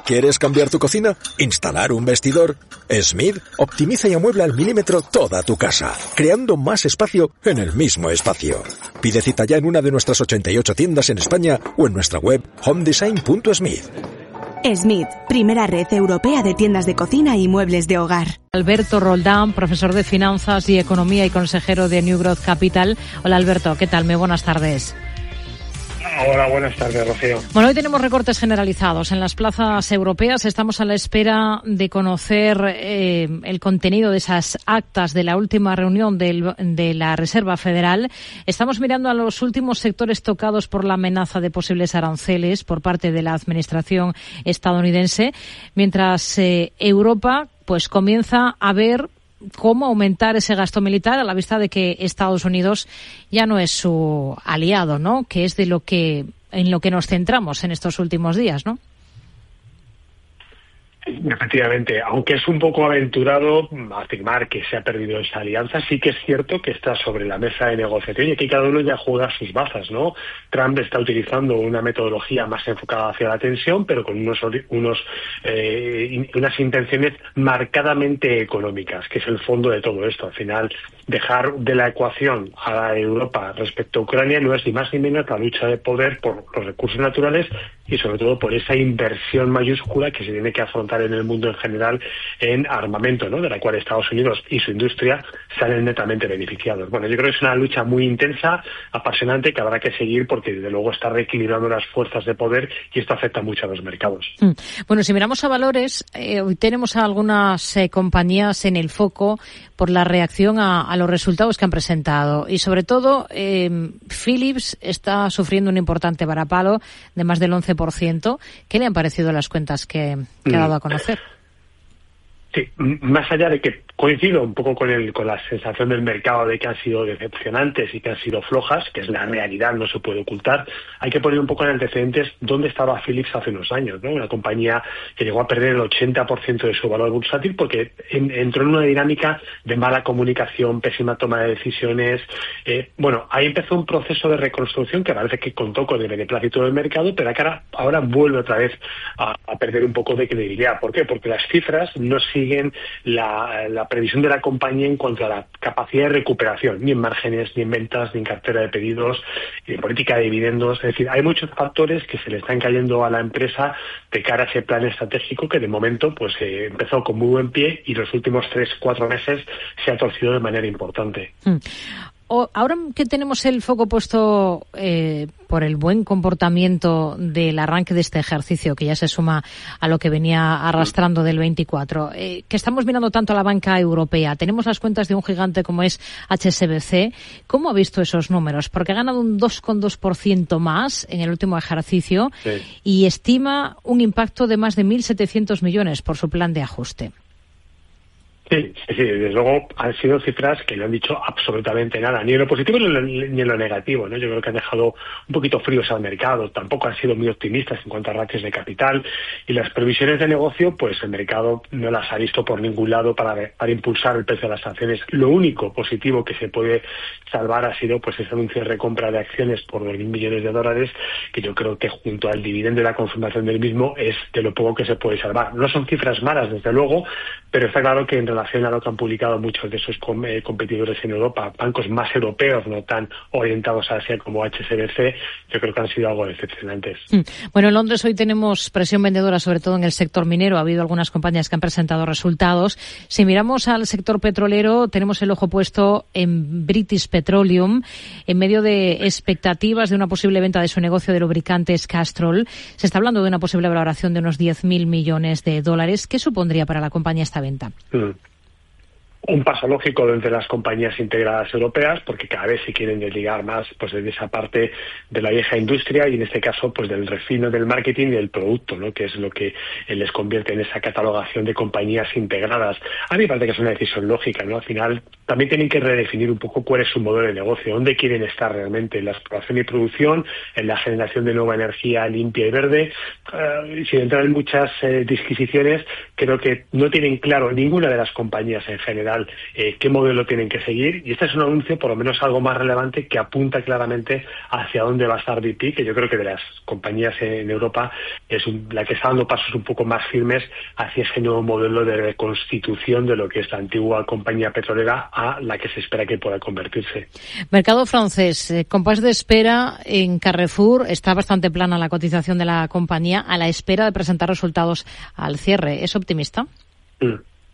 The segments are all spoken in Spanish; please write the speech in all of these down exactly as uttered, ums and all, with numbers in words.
¿Quieres cambiar tu cocina? ¿Instalar un vestidor? Smith optimiza y amuebla al milímetro toda tu casa, creando más espacio en el mismo espacio. Pide cita ya en una de nuestras ochenta y ocho tiendas en España o en nuestra web home design punto smith. Smith, primera red europea de tiendas de cocina y muebles de hogar. Alberto Roldán, profesor de Finanzas y Economía y consejero de New Growth Capital. Hola Alberto, ¿qué tal? Muy buenas tardes. Hola, buenas tardes, Rocío. Bueno, hoy tenemos recortes generalizados en las plazas europeas. Estamos a la espera de conocer eh, el contenido de esas actas de la última reunión del, de la Reserva Federal. Estamos mirando a los últimos sectores tocados por la amenaza de posibles aranceles por parte de la administración estadounidense, mientras eh, Europa pues comienza a ver cómo aumentar ese gasto militar a la vista de que Estados Unidos ya no es su aliado, ¿no? Que es de lo que en lo que nos centramos en estos últimos días, ¿no? Efectivamente, aunque es un poco aventurado afirmar que se ha perdido esa alianza, sí que es cierto que está sobre la mesa de negociación y que cada uno ya juega sus bazas, ¿no? Trump está utilizando una metodología más enfocada hacia la tensión, pero con unos, unos eh, unas intenciones marcadamente económicas, que es el fondo de todo esto. Al final, dejar de la ecuación a Europa respecto a Ucrania no es ni más ni menos la lucha de poder por los recursos naturales y sobre todo por esa inversión mayúscula que se tiene que afrontar en el mundo en general en armamento, ¿no? De la cual Estados Unidos y su industria salen netamente beneficiados. Bueno, yo creo que es una lucha muy intensa, apasionante, que habrá que seguir porque desde luego está reequilibrando las fuerzas de poder y esto afecta mucho a los mercados. Mm. Bueno, si miramos a valores, eh, hoy tenemos a algunas eh, compañías en el foco por la reacción a, a los resultados que han presentado y sobre todo eh, Philips está sufriendo un importante varapalo de más del once por ciento. ¿Qué le han parecido las cuentas que, que ha dado a conocer? Sí, más allá de que coincido un poco con el con la sensación del mercado de que han sido decepcionantes y que han sido flojas, que es la realidad, no se puede ocultar, hay que poner un poco en antecedentes dónde estaba Philips hace unos años, ¿no? Una compañía que llegó a perder el ochenta por ciento de su valor bursátil porque en, entró en una dinámica de mala comunicación, pésima toma de decisiones. Eh, bueno, ahí empezó un proceso de reconstrucción que parece que contó con el beneplácito del mercado, pero ahora, ahora vuelve otra vez a, a perder un poco de credibilidad. ¿Por qué? Porque las cifras no siguen la, la previsión de la compañía en cuanto a la capacidad de recuperación, ni en márgenes, ni en ventas, ni en cartera de pedidos, ni en política de dividendos. Es decir, hay muchos factores que se le están cayendo a la empresa de cara a ese plan estratégico que de momento pues eh, empezó con muy buen pie y los últimos tres, cuatro meses se ha torcido de manera importante. Mm. O, ahora que tenemos el foco puesto eh, por el buen comportamiento del arranque de este ejercicio, que ya se suma a lo que venía arrastrando del veinticuatro, eh, que estamos mirando tanto a la banca europea, tenemos las cuentas de un gigante como es H S B C. ¿Cómo ha visto esos números? Porque ha ganado un dos coma dos por ciento más en el último ejercicio, sí, y estima un impacto de más de mil setecientos millones por su plan de ajuste. Sí, sí, sí, desde luego han sido cifras que no han dicho absolutamente nada, ni en lo positivo ni en lo, ni en lo negativo, ¿no? Yo creo que han dejado un poquito fríos al mercado, tampoco han sido muy optimistas en cuanto a ratios de capital y las previsiones de negocio, pues el mercado no las ha visto por ningún lado para, para impulsar el precio de las acciones. Lo único positivo que se puede salvar ha sido pues ese anuncio de recompra de acciones por dos mil millones de dólares, que yo creo que junto al dividendo y la confirmación del mismo es de lo poco que se puede salvar. No son cifras malas, desde luego, pero está claro que en relación a lo que han publicado muchos de esos com- eh, competidores en Europa, bancos más europeos, no tan orientados a Asia como H S B C, yo creo que han sido algo decepcionantes. Mm. Bueno, en Londres hoy tenemos presión vendedora, sobre todo en el sector minero. Ha habido algunas compañías que han presentado resultados. Si miramos al sector petrolero, tenemos el ojo puesto en British Petroleum, en medio de expectativas de una posible venta de su negocio de lubricantes Castrol. Se está hablando de una posible valoración de unos diez mil millones de dólares. ¿Qué supondría para la compañía esta venta? Mm. Un paso lógico entre las compañías integradas europeas, porque cada vez se quieren desligar más pues de esa parte de la vieja industria y en este caso pues del refino del marketing y del producto, ¿no? Que es lo que les convierte en esa catalogación de compañías integradas. A mí me parece que es una decisión lógica, ¿no? Al final también tienen que redefinir un poco cuál es su modelo de negocio, dónde quieren estar realmente, en la exploración y producción, en la generación de nueva energía limpia y verde. Uh, sin entrar en muchas eh, disquisiciones, creo que no tienen claro ninguna de las compañías en general eh, qué modelo tienen que seguir, y este es un anuncio por lo menos algo más relevante que apunta claramente hacia dónde va a estar B P, que yo creo que de las compañías en Europa es un, la que está dando pasos un poco más firmes hacia ese nuevo modelo de reconstitución de lo que es la antigua compañía petrolera a la que se espera que pueda convertirse. Mercado francés, eh, compás de espera en Carrefour, está bastante plana la cotización de la compañía a la espera de presentar resultados al cierre. ¿Es optimista? Mm.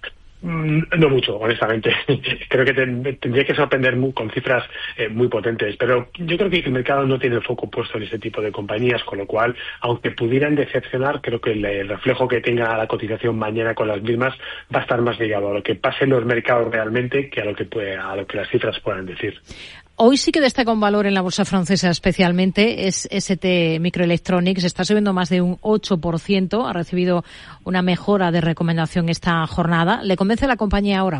No mucho, honestamente. Creo que ten, tendría que sorprender muy, con cifras eh, muy potentes, pero yo creo que el mercado no tiene el foco puesto en ese tipo de compañías, con lo cual, aunque pudieran decepcionar, creo que el, el reflejo que tenga la cotización mañana con las mismas va a estar más ligado a lo que pase en los mercados realmente que a lo que puede, a lo que las cifras puedan decir. Hoy sí que destaca un valor en la bolsa francesa especialmente, es S T Microelectronics, está subiendo más de un ocho por ciento, ha recibido una mejora de recomendación esta jornada. ¿Le convence la compañía ahora?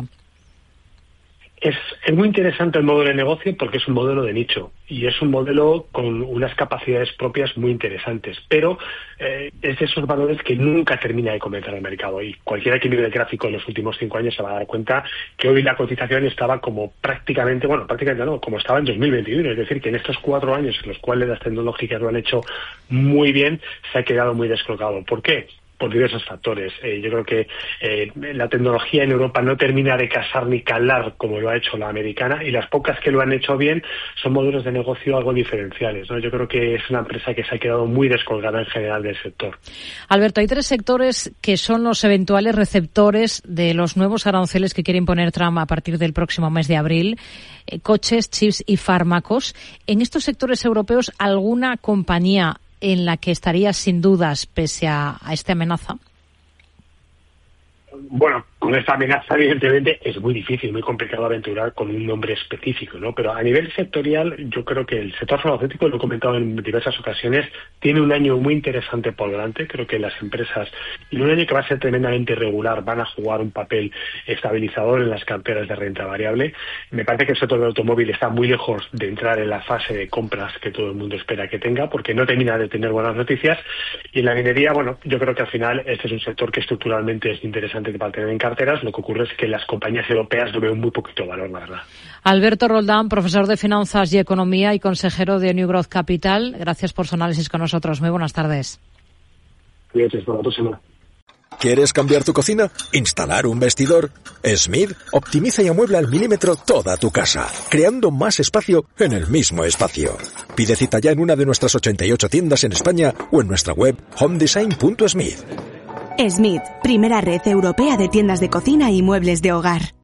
Es, es muy interesante el modelo de negocio porque es un modelo de nicho y es un modelo con unas capacidades propias muy interesantes, pero eh, es de esos valores que nunca termina de convencer al mercado, y cualquiera que mire el gráfico en los últimos cinco años se va a dar cuenta que hoy la cotización estaba como prácticamente, bueno, prácticamente no, como estaba en dos mil veintiuno, es decir, que en estos cuatro años en los cuales las tecnológicas lo han hecho muy bien, se ha quedado muy descolgado. ¿Por qué? Por diversos factores. Eh, yo creo que eh, la tecnología en Europa no termina de casar ni calar como lo ha hecho la americana, y las pocas que lo han hecho bien son modelos de negocio algo diferenciales, ¿no? Yo creo que es una empresa que se ha quedado muy descolgada en general del sector. Alberto, hay tres sectores que son los eventuales receptores de los nuevos aranceles que quiere imponer Trump a partir del próximo mes de abril. Eh, coches, chips y fármacos. En estos sectores europeos, ¿alguna compañía en la que estaría sin dudas pese a, a esta amenaza? Bueno, con esta amenaza evidentemente es muy difícil, muy complicado aventurar con un nombre específico, ¿no? Pero a nivel sectorial, yo creo que el sector farmacéutico, lo he comentado en diversas ocasiones, tiene un año muy interesante por delante. Creo que las empresas, en un año que va a ser tremendamente irregular, van a jugar un papel estabilizador en las carteras de renta variable. Me parece que el sector del automóvil está muy lejos de entrar en la fase de compras que todo el mundo espera que tenga, porque no termina de tener buenas noticias. Y en la minería, bueno, yo creo que al final este es un sector que estructuralmente es interesante para tener en carteras. Lo que ocurre es que las compañías europeas lo ven muy poquito valor, la verdad. Alberto Roldán, profesor de Finanzas y Economía y consejero de New Growth Capital, gracias por su análisis con nosotros. Muy buenas tardes. Cuídate, hasta la próxima. ¿Quieres cambiar tu cocina? ¿Instalar un vestidor? Smith optimiza y amuebla al milímetro toda tu casa, creando más espacio en el mismo espacio. Pide cita ya en una de nuestras ochenta y ocho tiendas en España o en nuestra web home design punto smith. Smith, primera red europea de tiendas de cocina y muebles de hogar.